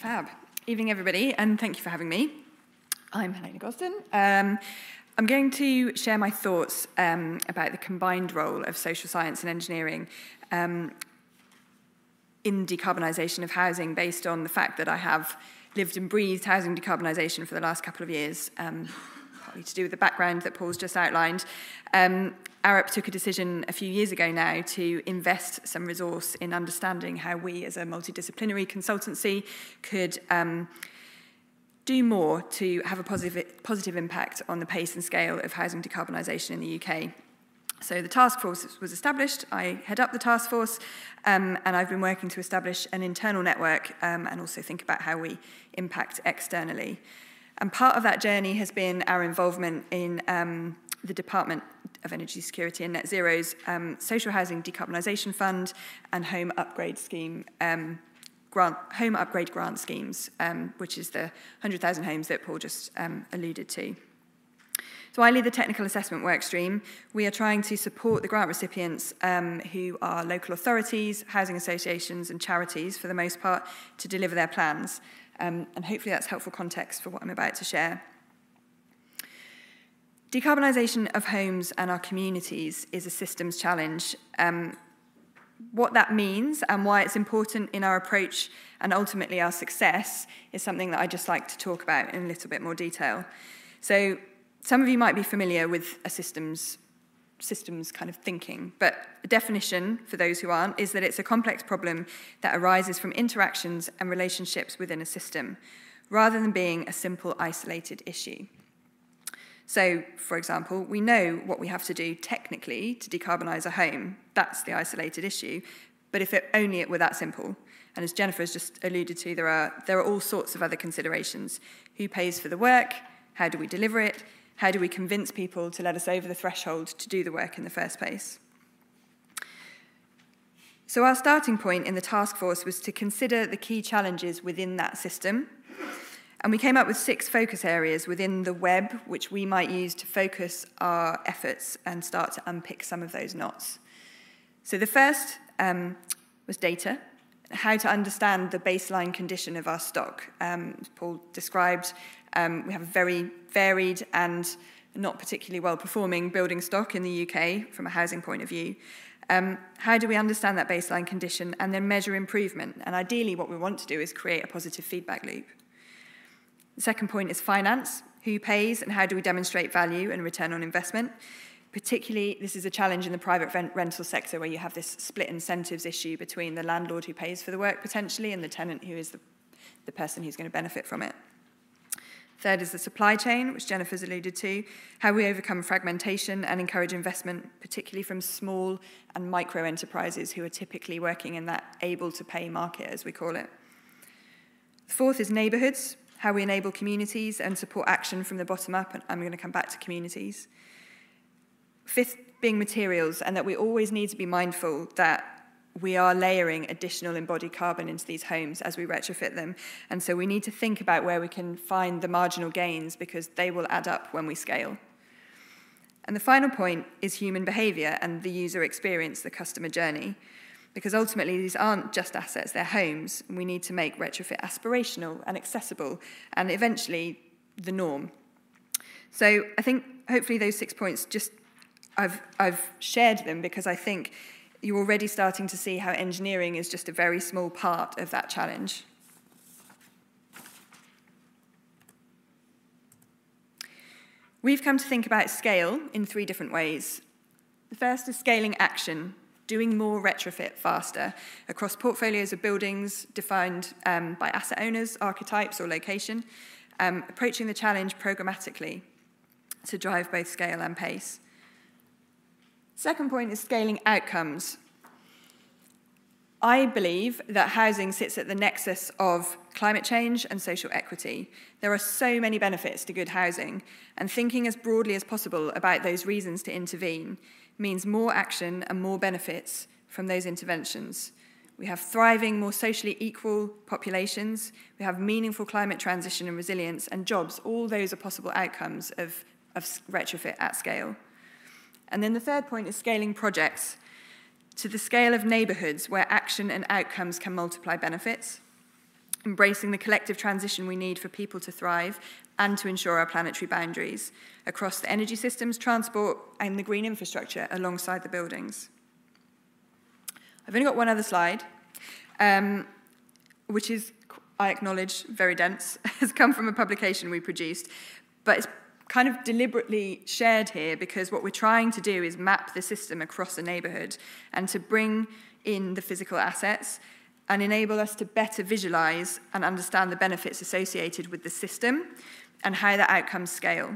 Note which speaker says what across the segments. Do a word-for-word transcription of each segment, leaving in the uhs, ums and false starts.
Speaker 1: Fab. Evening, everybody, and thank you for having me. I'm Helena Gosden. Um, I'm going to share my thoughts um, about the combined role of social science and engineering um, in decarbonisation of housing, based on the fact that I have lived and breathed housing decarbonisation for the last couple of years, um, partly to do with the background that Paul's just outlined. Um, Arup took a decision a few years ago now to invest some resource in understanding how we as a multidisciplinary consultancy could um, do more to have a positive, positive impact on the pace and scale of housing decarbonisation in the U K. So the task force was established. I head up the task force, um, and I've been working to establish an internal network um, and also think about how we impact externally. And part of that journey has been our involvement in um, the Department of Energy Security and Net Zero's um, Social Housing Decarbonisation Fund and Home Upgrade Scheme, um, grant, Home Upgrade Grant Schemes, um, which is the one hundred thousand homes that Paul just um, alluded to. So I lead the technical assessment work stream. We are trying to support the grant recipients um, who are local authorities, housing associations and charities for the most part to deliver their plans. Um, and hopefully that's helpful context for what I'm about to share. Decarbonisation of homes and our communities is a systems challenge. Um, what that means and why it's important in our approach and ultimately our success is something that I'd just like to talk about in a little bit more detail. So some of you might be familiar with a systems, systems kind of thinking, but the definition, for those who aren't, is that it's a complex problem that arises from interactions and relationships within a system, rather than being a simple isolated issue. So, for example, we know what we have to do technically to decarbonise a home. That's the isolated issue. But if it, only it were that simple, and as Jennifer has just alluded to, there are, there are all sorts of other considerations. Who pays for the work? How do we deliver it? How do we convince people to let us over the threshold to do the work in the first place? So our starting point in the task force was to consider the key challenges within that system. And we came up with six focus areas within the web, which we might use to focus our efforts and start to unpick some of those knots. So the first um, was data, how to understand the baseline condition of our stock. Um, as Paul described, um, we have a very varied and not particularly well-performing building stock in the U K from a housing point of view. Um, how do we understand that baseline condition and then measure improvement? And ideally what we want to do is create a positive feedback loop. The second point is finance. Who pays and how do we demonstrate value and return on investment? Particularly, this is a challenge in the private rent rental sector where you have this split incentives issue between the landlord who pays for the work potentially and the tenant who is the, the person who's going to benefit from it. Third is the supply chain, which Jennifer's alluded to, how we overcome fragmentation and encourage investment, particularly from small and micro enterprises who are typically working in that able-to-pay market, as we call it. The fourth is neighbourhoods, how we enable communities and support action from the bottom up, and I'm going to come back to communities. Fifth being materials, and that we always need to be mindful that we are layering additional embodied carbon into these homes as we retrofit them. And so we need to think about where we can find the marginal gains because they will add up when we scale. And the final point is human behaviour and the user experience, the customer journey. Because ultimately, these aren't just assets, they're homes. And we need to make retrofit aspirational and accessible and eventually the norm. So I think hopefully those six points, just I've, I've shared them because I think you're already starting to see how engineering is just a very small part of that challenge. We've come to think about scale in three different ways. The first is scaling action, doing more retrofit faster across portfolios of buildings defined um, by asset owners, archetypes, or location, um, approaching the challenge programmatically to drive both scale and pace. Second point is scaling outcomes. I believe that housing sits at the nexus of climate change and social equity. There are so many benefits to good housing, and thinking as broadly as possible about those reasons to intervene means more action and more benefits from those interventions. We have thriving, more socially equal populations. We have meaningful climate transition and resilience and jobs. All those are possible outcomes of, of retrofit at scale. And then the third point is scaling projects to the scale of neighbourhoods where action and outcomes can multiply benefits. embracing the collective transition we need for people to thrive and to ensure our planetary boundaries across the energy systems, transport, and the green infrastructure alongside the buildings. I've only got one other slide, um, which is, I acknowledge, very dense. Has come from a publication we produced, but it's kind of deliberately shared here because what we're trying to do is map the system across a neighbourhood and to bring in the physical assets and enable us to better visualise and understand the benefits associated with the system and how the outcomes scale.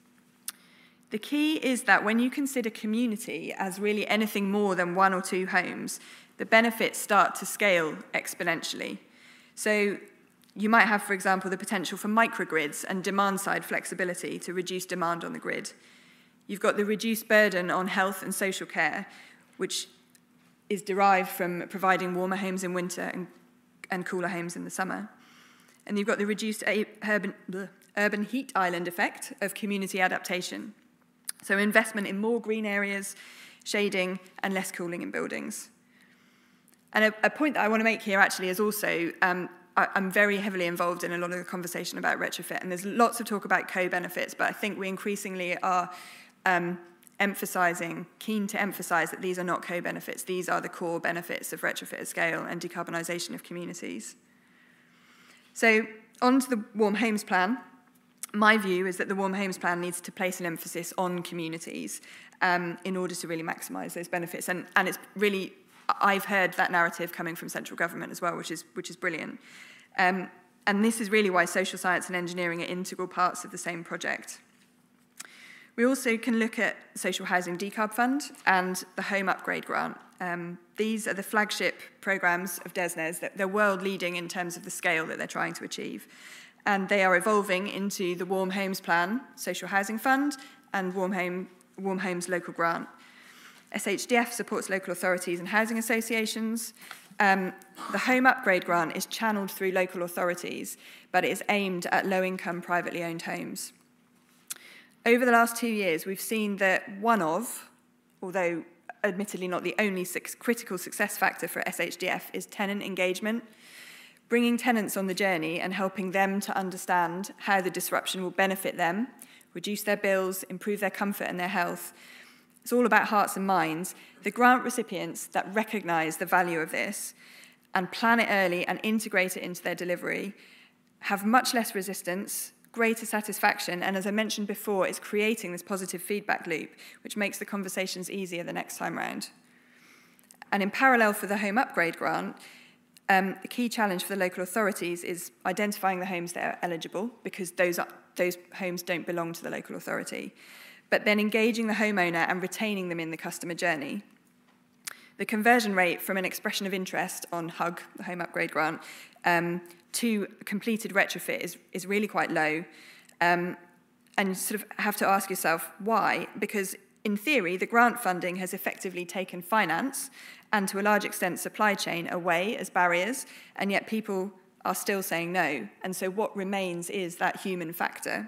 Speaker 1: The key is that when you consider community as really anything more than one or two homes, the benefits start to scale exponentially. So you might have, for example, the potential for microgrids and demand-side flexibility to reduce demand on the grid. You've got the reduced burden on health and social care, which is derived from providing warmer homes in winter and, and cooler homes in the summer. And you've got the reduced urban, bleh, urban heat island effect of community adaptation. So investment in more green areas, shading, and less cooling in buildings. And a, a point that I want to make here actually is also, um, I, I'm very heavily involved in a lot of the conversation about retrofit, and there's lots of talk about co-benefits, but I think we increasingly are um, emphasising, keen to emphasise that these are not co-benefits, these are the core benefits of retrofit at scale and decarbonisation of communities. So on to the Warm Homes Plan. My view is that the Warm Homes Plan needs to place an emphasis on communities um, in order to really maximise those benefits. And, and it's really, I've heard that narrative coming from central government as well, which is, which is brilliant. Um, and this is really why social science and engineering are integral parts of the same project. We also can look at Social Housing Decarb Fund and the Home Upgrade Grant. Um, these are the flagship programmes of DESNZ. That they're world-leading in terms of the scale that they're trying to achieve. And they are evolving into the Warm Homes Plan, Social Housing Fund, and Warm, Home, Warm Homes Local Grant. S H D F supports local authorities and housing associations. Um, the Home Upgrade Grant is channeled through local authorities, but it is aimed at low-income, privately owned homes. Over the last two years, we've seen that one of, although admittedly not the only six critical success factor for S H D F, is tenant engagement. Bringing tenants on the journey and helping them to understand how the disruption will benefit them, reduce their bills, improve their comfort and their health. It's all about hearts and minds. The grant recipients that recognise the value of this and plan it early and integrate it into their delivery have much less resistance, greater satisfaction, and as I mentioned before, it's creating this positive feedback loop, which makes the conversations easier the next time round. And in parallel for the Home Upgrade Grant, Um, the key challenge for the local authorities is identifying the homes that are eligible, because those, are, those homes don't belong to the local authority, but then engaging the homeowner and retaining them in the customer journey. The conversion rate from an expression of interest on HUG, the Home Upgrade Grant, um, to a completed retrofit is, is really quite low. Um, and you sort of have to ask yourself why, because in theory, the grant funding has effectively taken finance and to a large extent supply chain away as barriers, and yet people are still saying no. And so what remains is that human factor.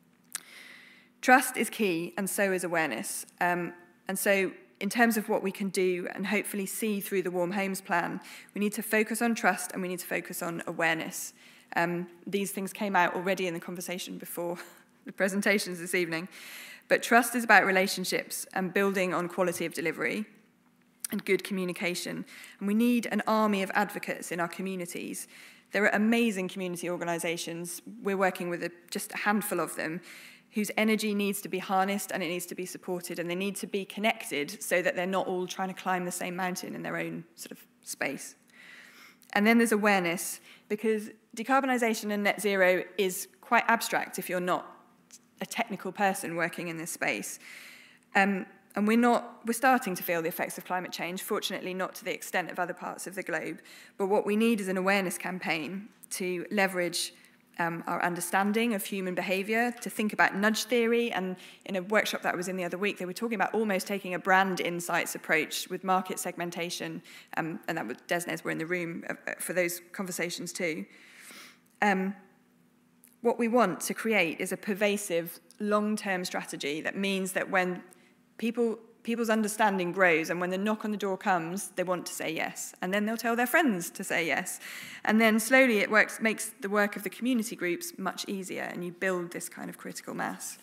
Speaker 1: Trust is key, and so is awareness. Um, and so in terms of what we can do and hopefully see through the Warm Homes Plan, we need to focus on trust and we need to focus on awareness. Um, these things came out already in the conversation before the presentations this evening. But trust is about relationships and building on quality of delivery and good communication. And we need an army of advocates in our communities. There are amazing community organisations. We're working with a, just a handful of them whose energy needs to be harnessed and it needs to be supported, and they need to be connected so that they're not all trying to climb the same mountain in their own sort of space. And then there's awareness, because decarbonisation and net zero is quite abstract if you're not a technical person working in this space. Um, and we're not, we're starting to feel the effects of climate change, fortunately not to the extent of other parts of the globe. But what we need is an awareness campaign to leverage um, our understanding of human behaviour, to think about nudge theory. And in a workshop that I was in the other week, they were talking about almost taking a brand insights approach with market segmentation. Um, and that was, DESNZ were in the room for those conversations too. Um, What we want to create is a pervasive, long-term strategy that means that when people people's understanding grows, and when the knock on the door comes, they want to say yes, and then they'll tell their friends to say yes, and then slowly it works, makes the work of the community groups much easier, and you build this kind of critical mass.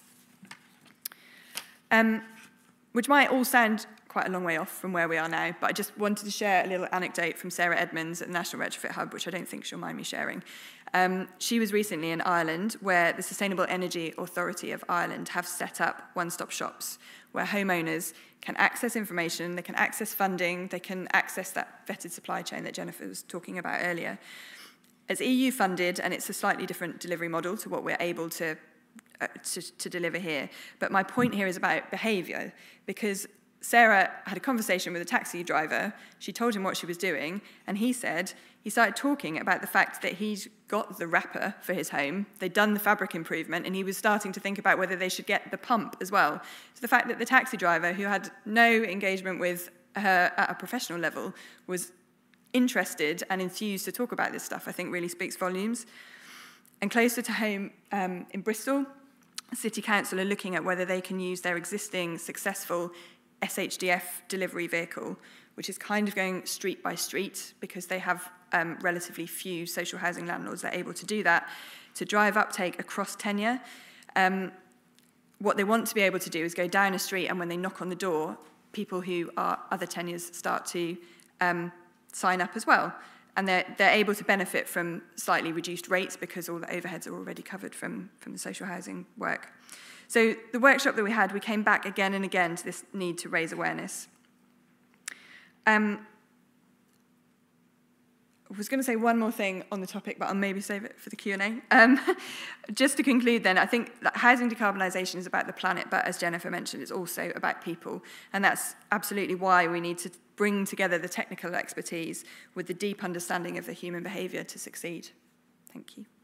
Speaker 1: Um, which might all sound quite a long way off from where we are now, but I just wanted to share a little anecdote from Sarah Edmonds at the National Retrofit Hub, which I don't think she'll mind me sharing. Um, she was recently in Ireland, where the Sustainable Energy Authority of Ireland have set up one-stop shops where homeowners can access information, they can access funding, they can access that vetted supply chain that Jennifer was talking about earlier. It's E U funded, and it's a slightly different delivery model to what we're able to, uh, to, to deliver here. But my point here is about behaviour, because Sarah had a conversation with a taxi driver. She told him what she was doing, and he said, he started talking about the fact that he'd got the wrapper for his home, they'd done the fabric improvement, and he was starting to think about whether they should get the pump as well. So the fact that the taxi driver, who had no engagement with her at a professional level, was interested and enthused to talk about this stuff, I think really speaks volumes. And closer to home um, in Bristol, City Council are looking at whether they can use their existing successful S H D F delivery vehicle, which is kind of going street by street because they have um, relatively few social housing landlords that are able to do that, to drive uptake across tenure. Um, what they want to be able to do is go down a street, and when they knock on the door, people who are other tenures start to um, sign up as well. And they're, they're able to benefit from slightly reduced rates because all the overheads are already covered from, from the social housing work. So the workshop that we had, we came back again and again to this need to raise awareness. Um, I was going to say one more thing on the topic, but I'll maybe save it for the Q and A. Um, just to conclude then, I think that housing decarbonisation is about the planet, but as Jennifer mentioned, it's also about people. And that's absolutely why we need to bring together the technical expertise with the deep understanding of the human behaviour to succeed. Thank you.